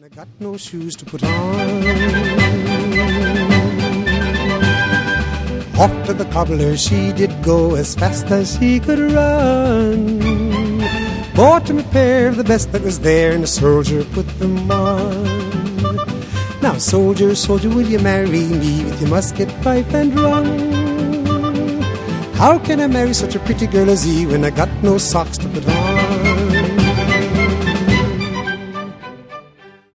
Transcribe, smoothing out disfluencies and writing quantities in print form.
I got no shoes to put on. Off to the cobbler she did go as fast as she could run. Bought him a pair of the best that was there, and the soldier put them on. Now soldier, soldier, will you marry me with your musket, pipe and rum? How can I marry such a pretty girl as you when I got no socks to put on?